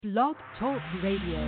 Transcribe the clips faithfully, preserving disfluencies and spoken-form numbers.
Blog Talk Radio.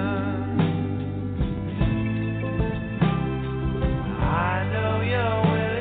I know you're willing.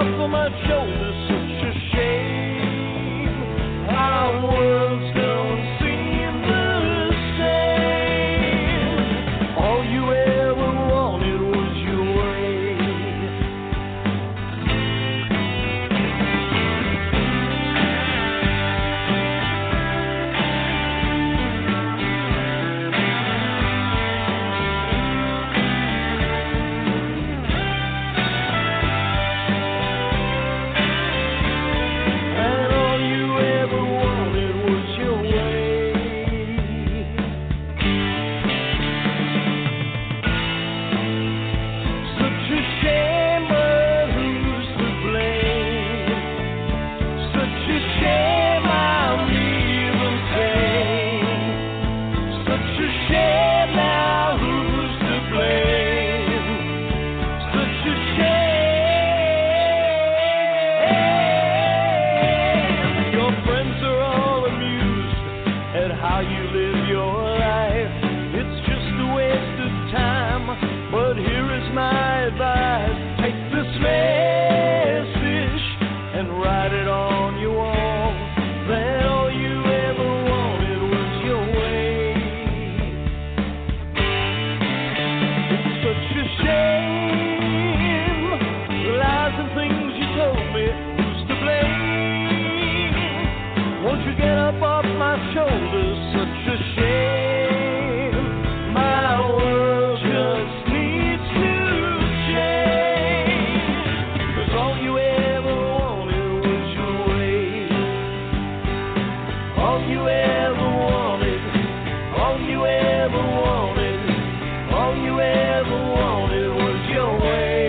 off of my shoulders, such a shame. Our worlds don't seem the same. All you ever wanted was your way. And all you ever wanted was your way. Such a shame, but who's to blame? Such a shame, I'm even sane. Such a shame, now who's to blame? Such a shame. Your friends are all amused at how you live your life. It's just a waste of time, but here is my advice. Take this message and write it on your wall. That all you ever wanted was your way. It's such a shame, the lies and things you told me. Who's to blame? Won't you get up off my shoulders? Such a shame. My world just needs to change. 'Cause all you ever wanted was your way. All you ever wanted, all you ever wanted, all you ever wanted was your way.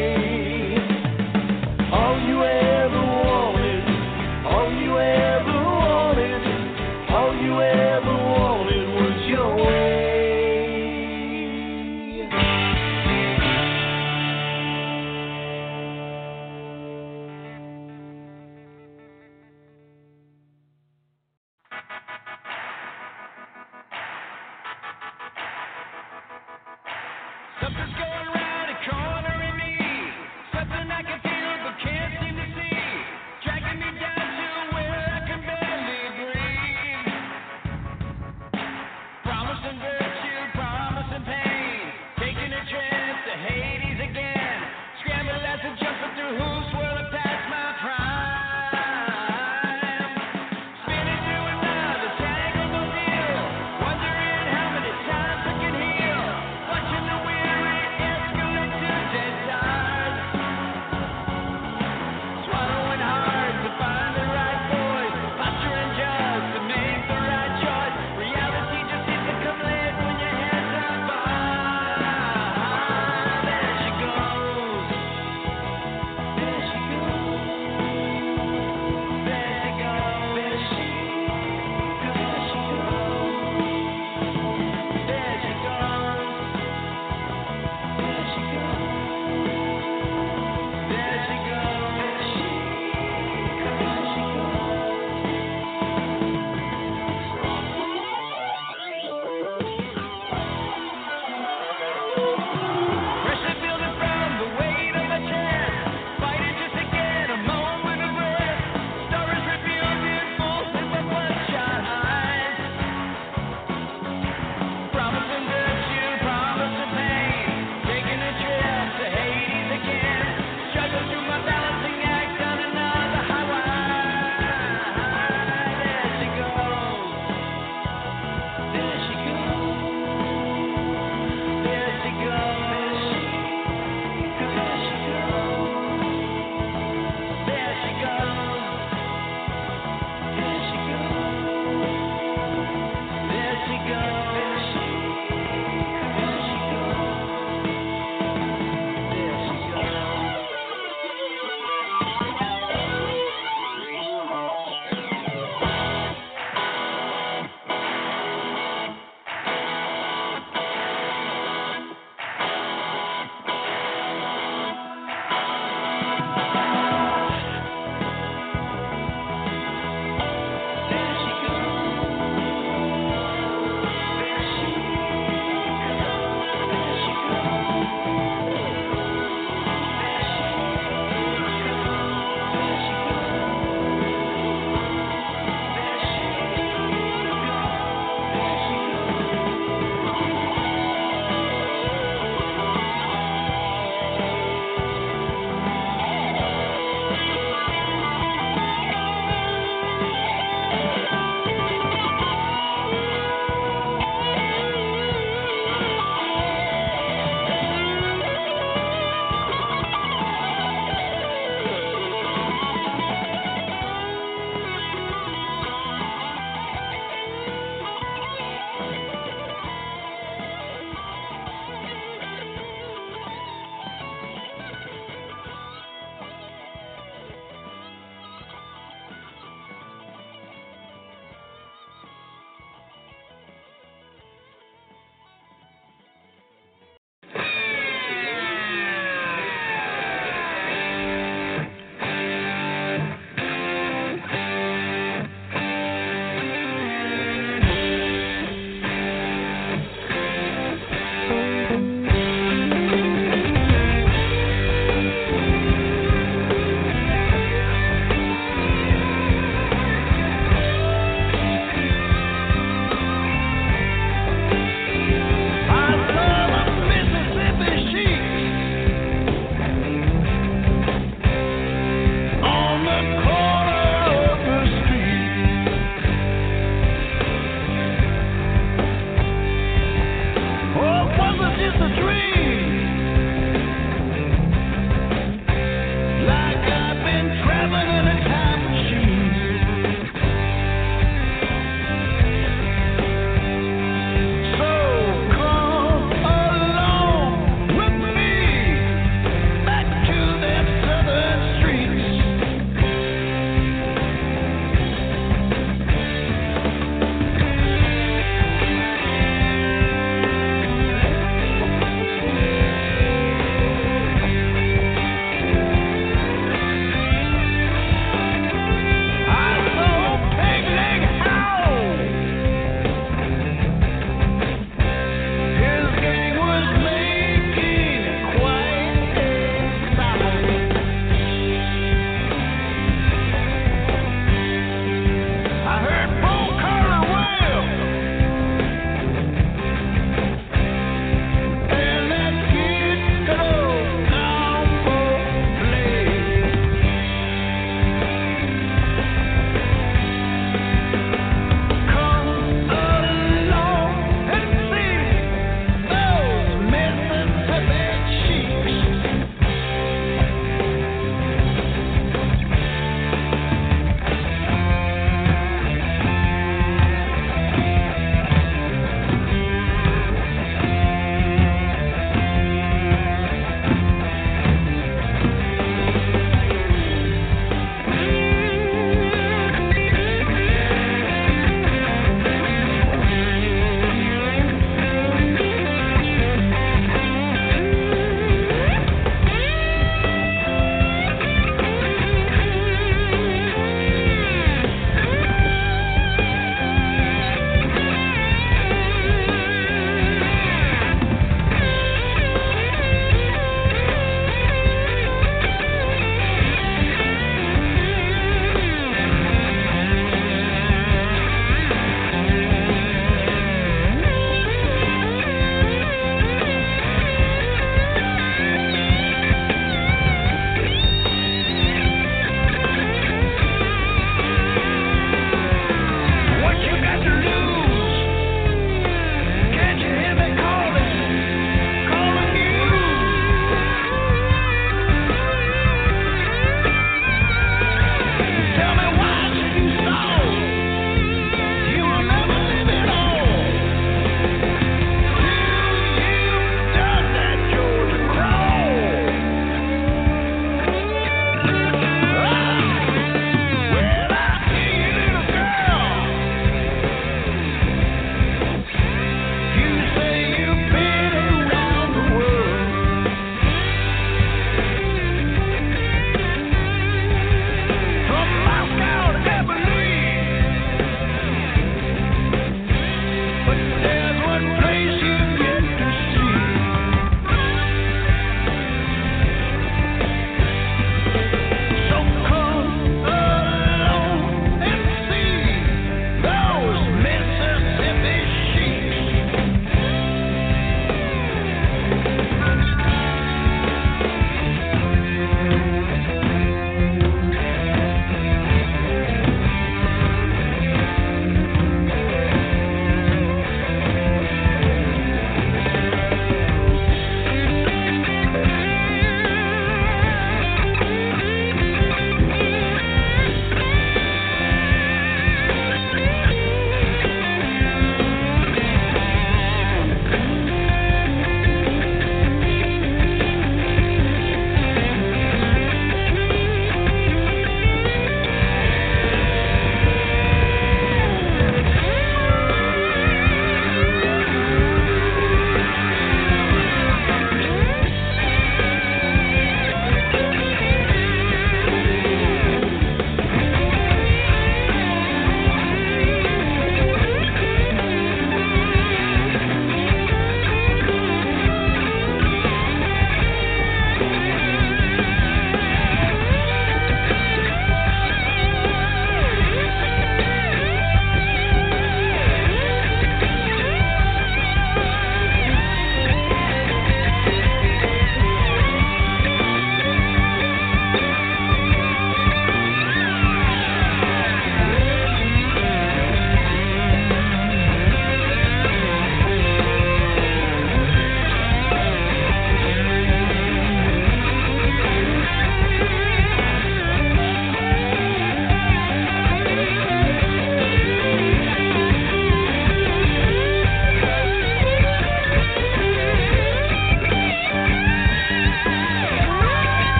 All you ever wanted, all you ever wanted, all you ever wanted was your way. Something's going round a corner in me. Something I can feel but can't seem to see. Dragging me down to where I can barely breathe. Promising virtue, promising pain. Taking a trip to Hades again. Scramble after jumping through hoops while I pass my prime. Spinning through another tangled deal. Wondering how many times I can heal. Watching the weary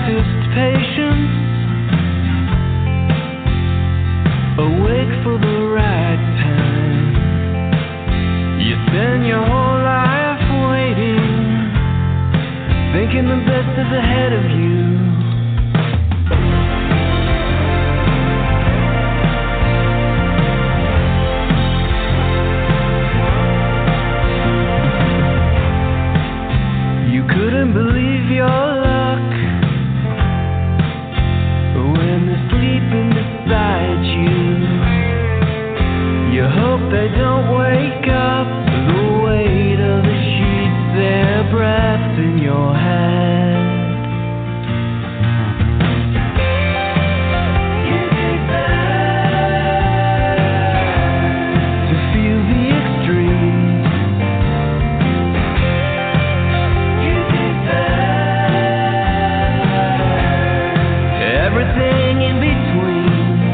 practiced patience, awake for the right time. You spend your whole life waiting, thinking the best is ahead of you. You couldn't believe your luck when they're sleeping beside you. You hope they don't wake up, the weight of the sheets, their breath in your head. You deserve to feel the extreme. You deserve everything in between.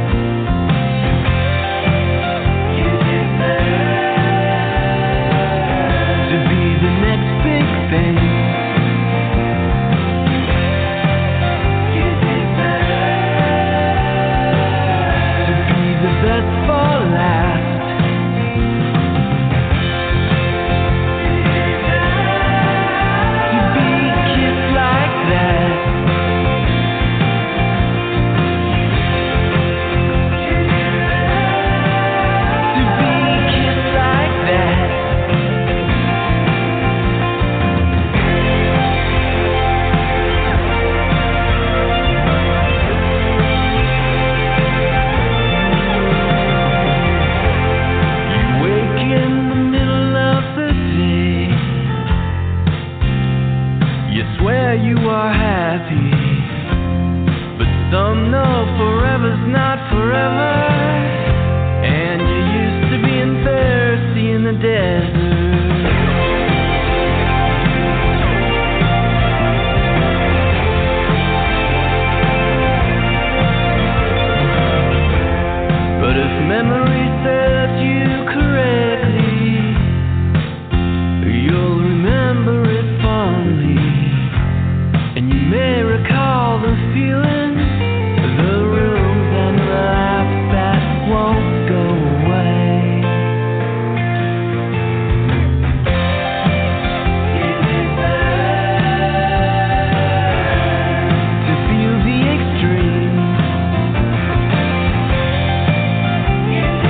To be the next big thing. You deserve to be the best for last. To be kissed like that. To be kissed like that. You wake in the middle of the day. You swear you are happy, but some know forever's not forever. And you're used to being thirsty in the desert. But if memory serves you correctly, you'll remember it fondly, and you may recall the feeling, the rooms and the laughs that won't go away. You deserve to feel the extreme. You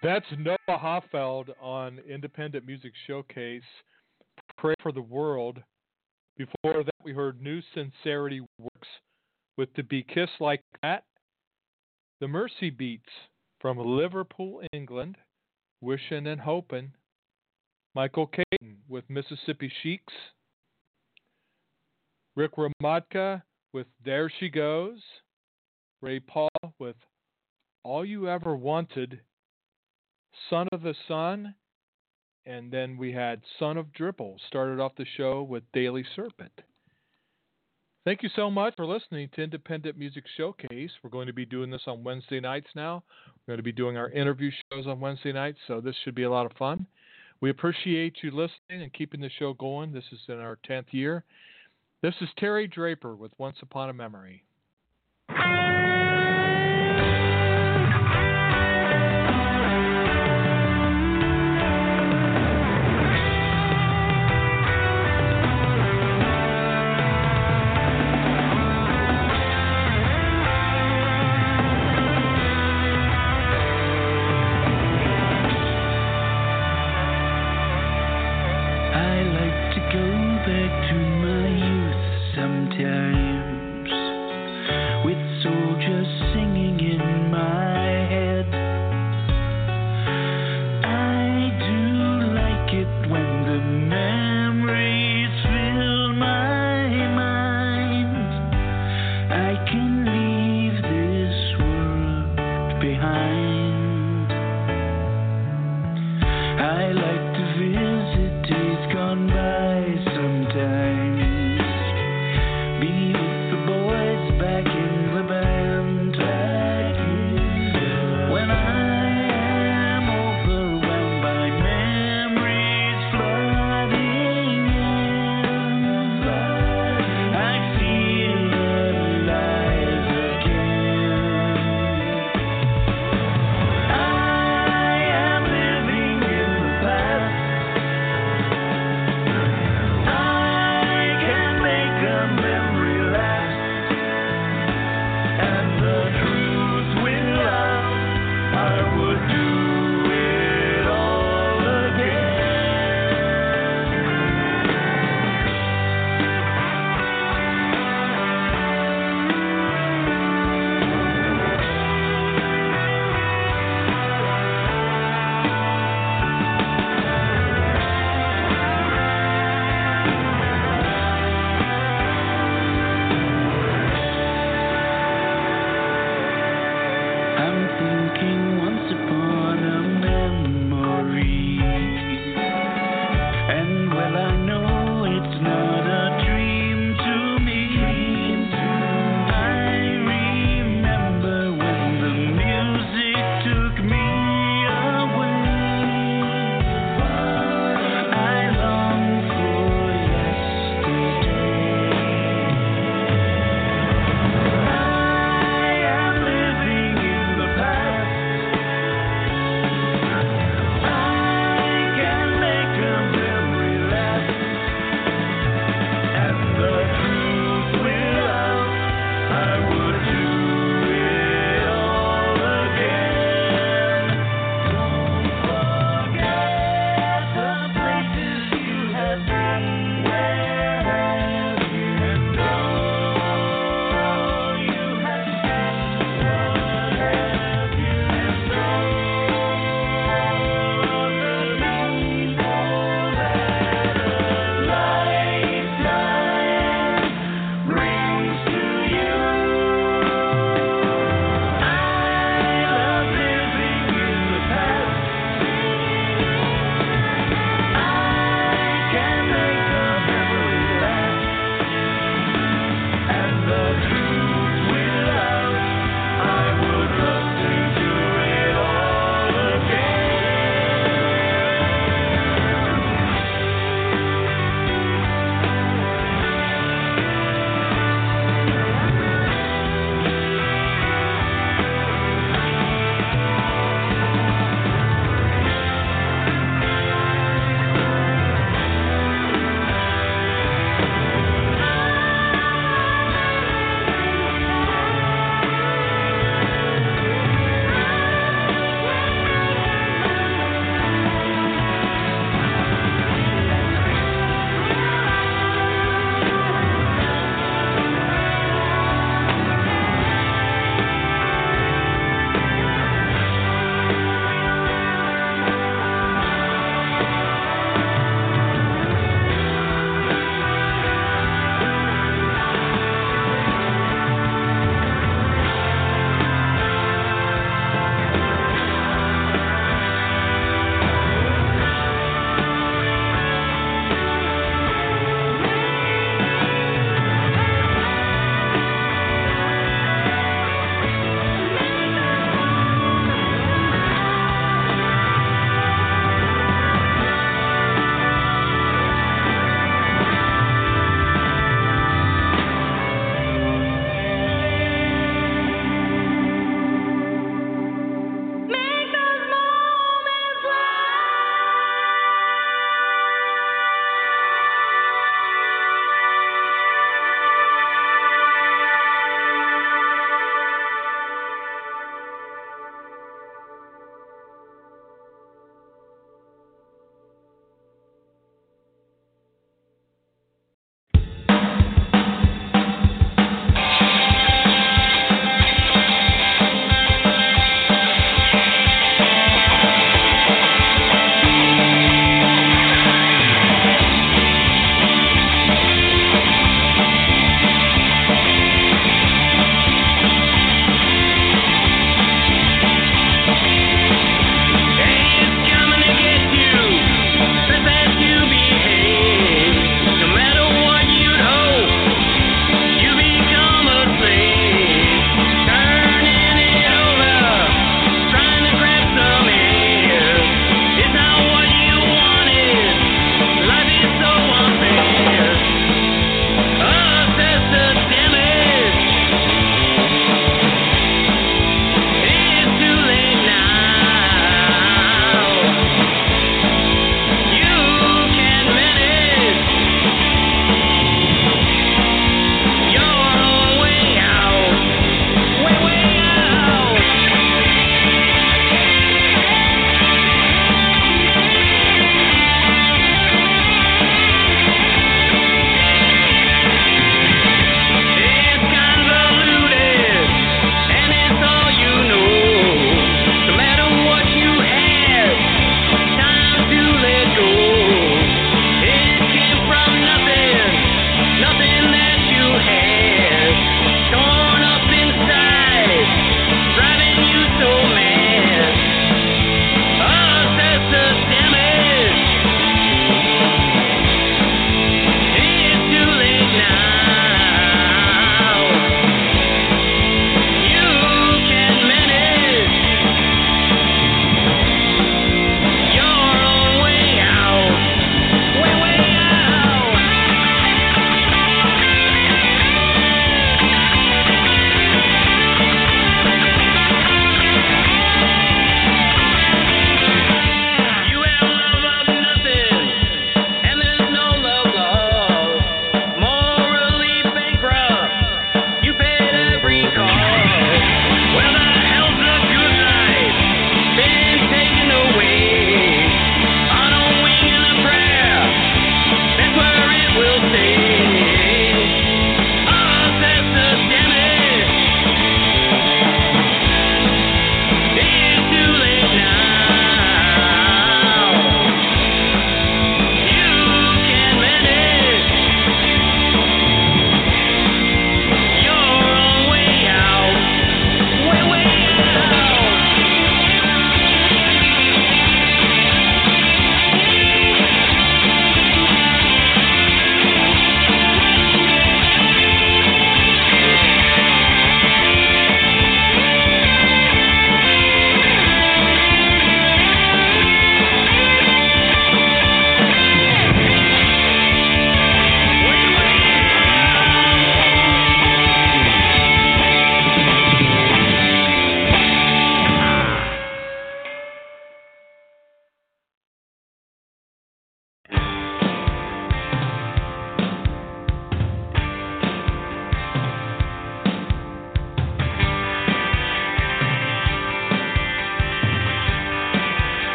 That's Noah Hoffeld on Independent Music Showcase, Pray for the World. Before that, we heard New Sincerity Works with To Be Kissed Like That. The Mercy Beats from Liverpool, England, Wishin' and Hopin'. Michael Caton with Mississippi Sheiks. Rick Ramadka with There She Goes. Ray Paul with All You Ever Wanted. Son of the Sun. And then we had Son of Dribble. Started off the show with Daily Serpent. Thank you so much for listening to Independent Music Showcase. We're going to be doing this on Wednesday nights now. We're going to be doing our interview shows on Wednesday nights, so this should be a lot of fun. We appreciate you listening and keeping the show going. This is in our tenth year. This is Terry Draper with Once Upon a Memory. Memory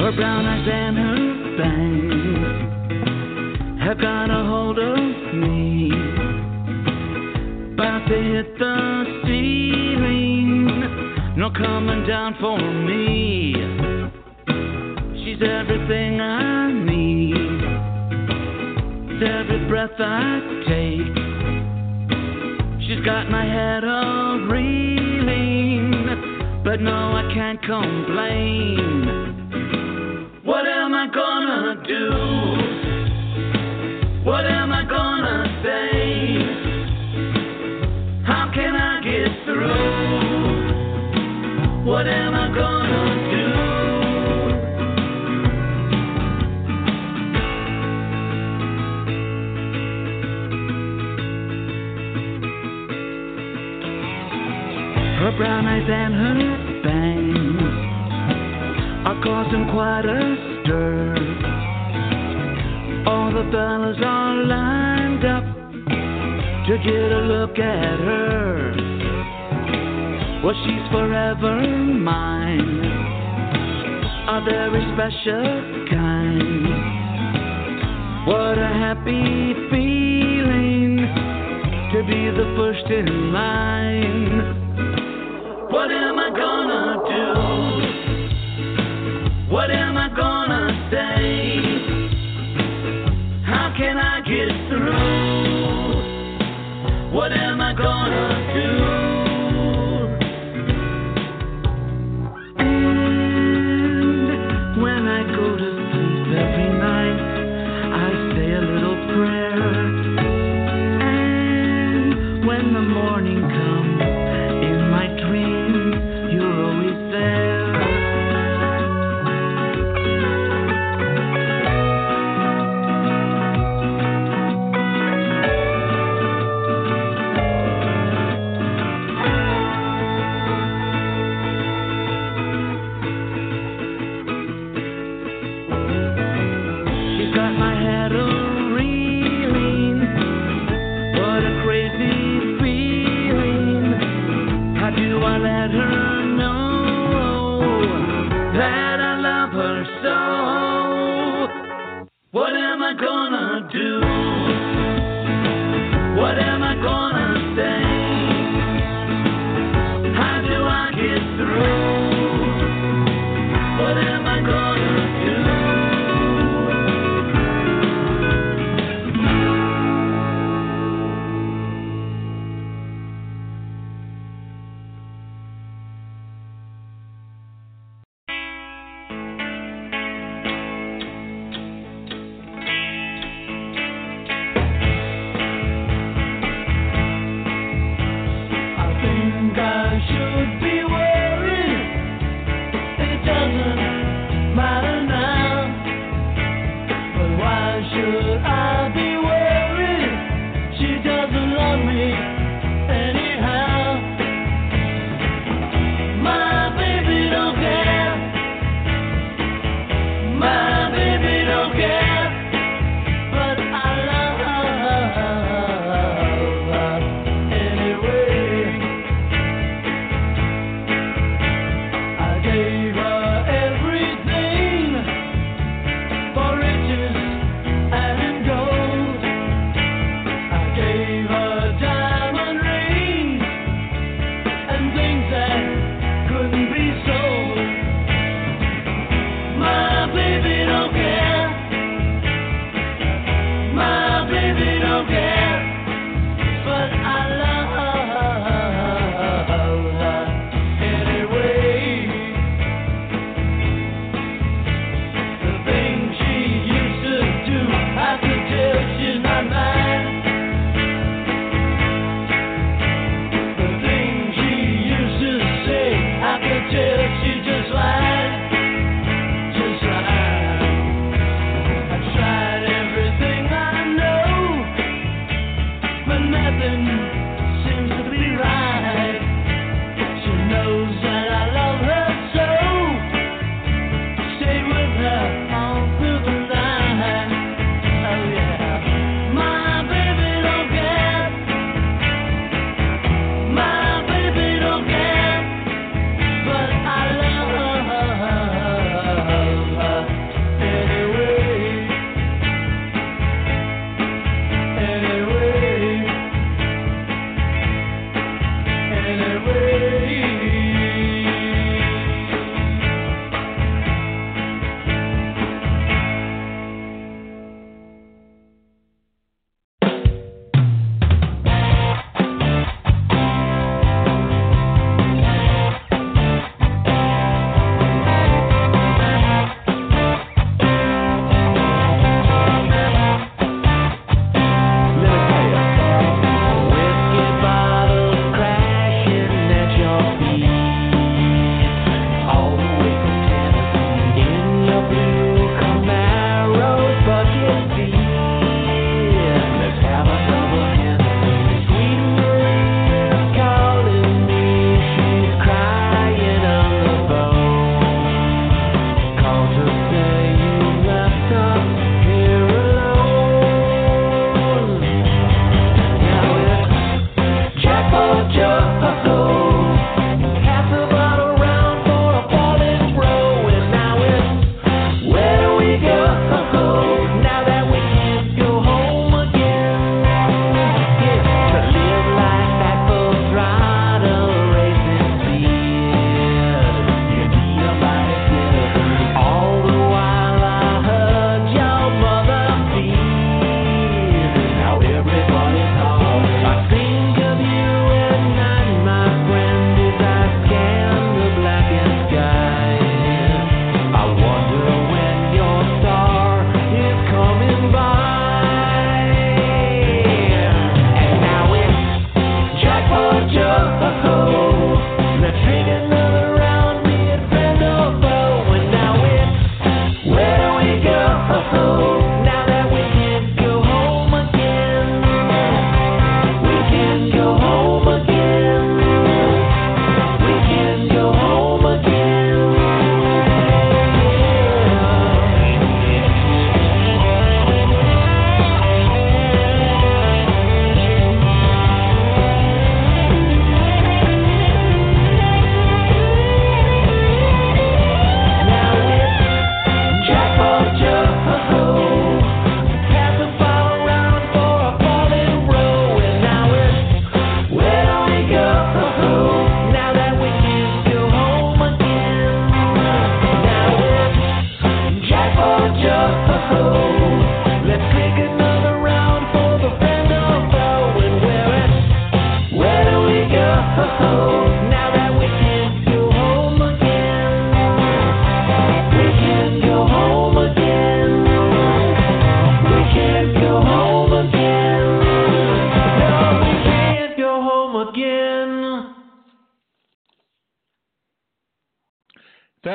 Her brown eyes and her bangs have got a hold of me. About to hit the ceiling, no coming down for me. She's everything I need, it's every breath I take. She's got my head all reeling, but no, I can't complain. What am I gonna do? What am I gonna say? How can I get through? What am I gonna do? Her brown eyes and her bangs are causing quite a stir. All the fellas are lined up to get a look at her. Well, she's forever mine, a very special kind. What a happy feeling to be the first in line. What am I gonna do? What am I gonna say? How can I get through? What am I gonna do? And when I go to sleep every night, I say a little prayer. And when the morning comes in my dream, you're always there. What am I gonna do? What am I gonna say? How do I get through? What am I gonna do?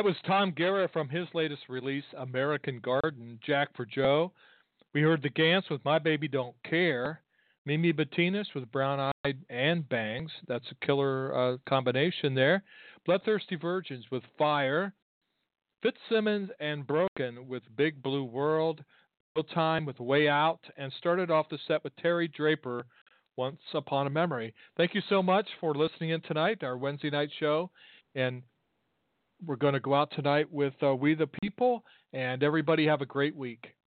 That was Tom Guerra from his latest release, American Garden, Jack for Joe. We heard The Gants with My Baby Don't Care. Mimi Bettinas with Brown Eyed and Bangs. That's a killer uh, combination there. Bloodthirsty Virgins with Fire. Fitzsimmons and Broken with Big Blue World. No Time with Way Out. And started off the set with Terry Draper, Once Upon a Memory. Thank you so much for listening in tonight, our Wednesday night show. And we're going to go out tonight with uh, We the People. And everybody have a great week.